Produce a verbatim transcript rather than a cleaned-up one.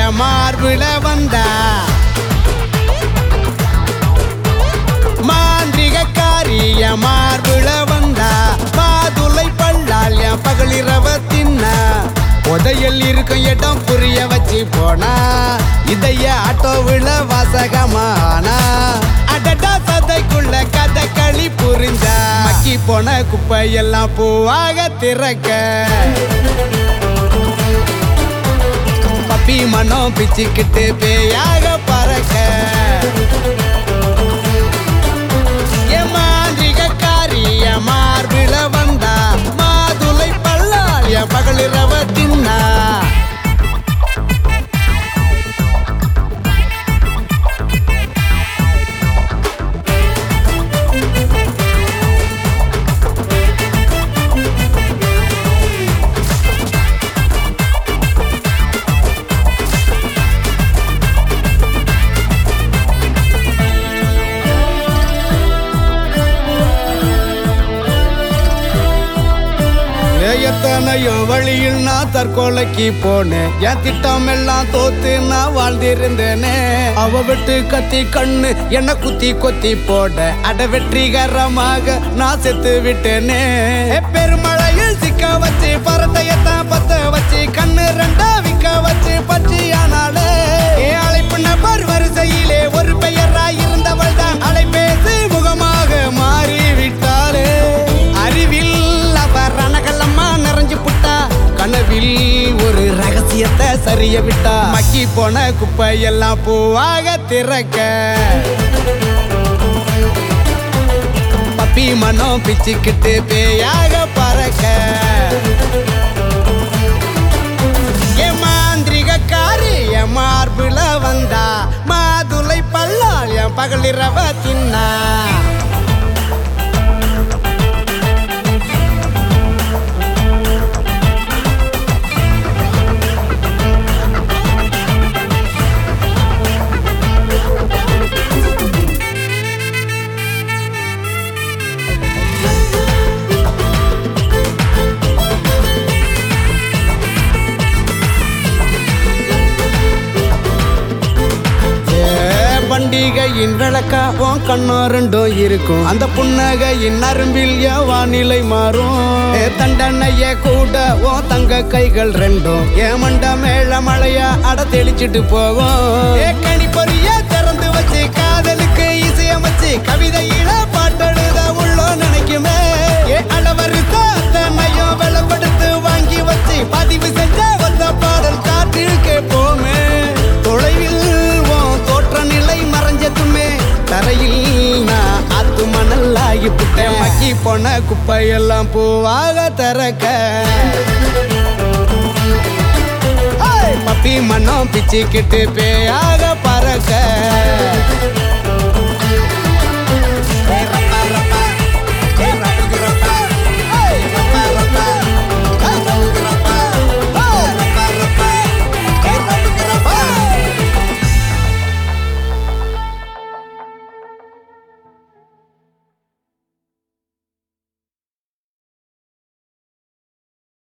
மார்புல வந்தா மாந்திரிகக்காரிய மார்புல வந்தா மாதுளை பல்லால் என் பகலிரவ தின்ன உதையல் இருக்கும் இடம் புரிய வச்சு போனா இதைய ஆட்டோவில வாசகமானா அடடா சதைக்குள்ள கதை களி புரிஞ்சா மக்கி போன குப்பையெல்லாம் பூவாக திறக்க பப்பி மனம் பிச்சுக்கிட்டு பேயாக பறக்க என் மாந்திரிகக்காரிய மார்பில வந்தா மாதுளை பல்லால் என் பகலிரவ தின்னா எத்தனையோ வழியில் நான் தற்கொலைக்கு போனேன் என் திட்டம் எல்லாம் தோத்து நான் வாழ்ந்திருந்தேனே அவ விட்டு கத்தி கண்ணு என்ன குத்தி கொத்தி போட அட வெற்றிகரமாக நான் செத்து விட்டேனே பெருமழையில் சிக்க வச்சு பரட்டையத்தான் பத்த வச்சு கண்ணு ரெண்டா விக்க வச்சு பச்சியானாலே அழைப்பு நபர் வரிசையிலே ஒரு பெயரா இருந்தவள் தான் அலைபேசி முகமாக மாறி விட்டாளே அறிவில் அவர் ரணகலம்மா நிறைஞ்சு புட்டா கனவில் ஒரு ரகசியத்தை சரிய விட்டா மக்கி போன குப்பையெல்லாம் பூவாக திறக்க பப்பி மனம் பிச்சுக்கிட்டு பேயாக பறக்க என் மாந்திரிகக்காரி என் மார்புல வந்தா மாதுளை பல்லால் என் பகலிரவ தின்னா பண்டிகையின் விளக்கா உன் கண்ணோ ரெண்டும் இருக்கும் அந்த புன்னகையின் நரம்பில் என் வானிலை மாறும் தண்டனைய கூட உன் தங்க கைகள் ரெண்டும் என் மண்ட மேல மழையா அட தெளிச்சிட்டு போகும் கனி பொரிய திறந்து வச்சு காதலுக்கு இசையமைச்சு கவிதையில பாட்டெழுத உள்ளோ நினைக்குமே அளவரிசையும் விளப்படுத்து வாங்கி வச்சு பதிவு செஞ்ச வந்த பாடல் காற்றில் கேட்போமே தொலைவில் தோற்ற நிலை மறைஞ்சதுமே தரையில் நான் ஆத்து மணல் ஆகி புட்டேன் மக்கி போன குப்பையெல்லாம் பூவாக திறக்க பப்பி மனம் பிச்சுக்கிட்டு பேயாக பறக்க